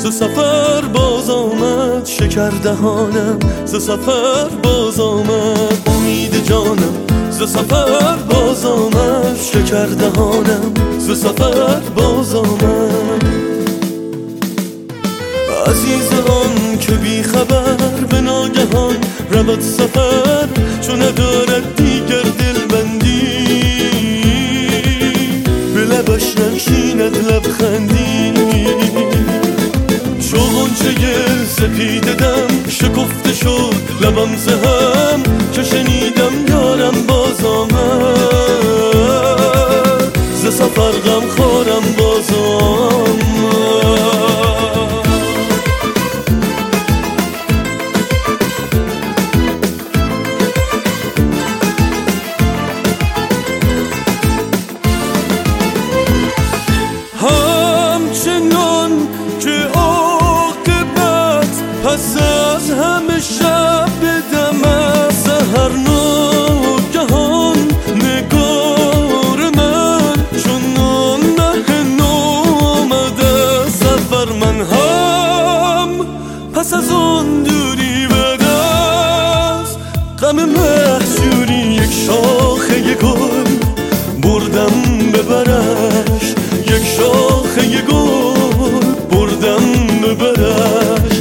سفر باز آمد، شکر دهانم ز سفر باز آمد، امید جانم ز سفر باز آمد، شکر دهانم ز سفر باز آمد. عزیز آن که بی خبر به ناگهان رود سفر، چون ندارد دیگر دلبندی، به لبش ننشیند لبخندی. چو غنچه سپیده دم شکفته شد لبم ز هم، که شنیدم یارم باز آمد، ز سفر غم خورم باز آمد. همچنان که عاقبت پس از همه شب بدم از سحر، ناگهان نگار من چون مه نو آمده سفر. من هم پس از آن دوری به دست غم محجوری، یک شاخه گل بردم ببرش، یک شاخه گل بردم ببرش.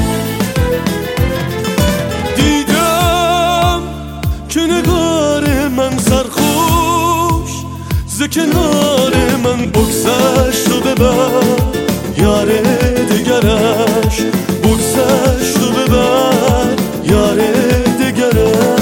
دیدم که نگار من سرخوش ز کنار من بگذشت و ببر یار دگرش، بگذشت و ببر یار دگرش.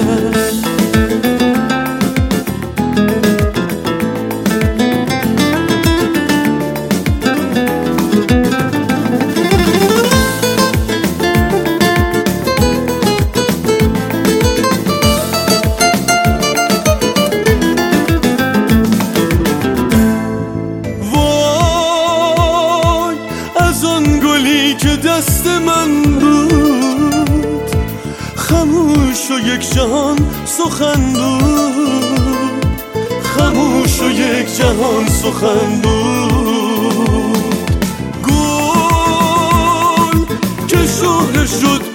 که دست من بود خاموش و یک جهان سخن بود، خاموش و یک جهان سخن بود. گل که شهره شد